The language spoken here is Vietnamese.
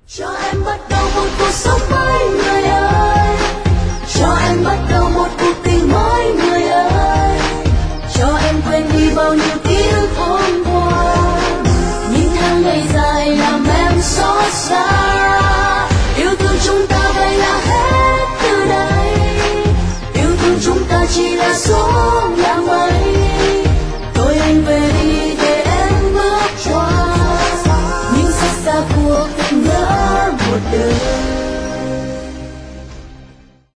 cho em bắt đầu một cuộc sống mới.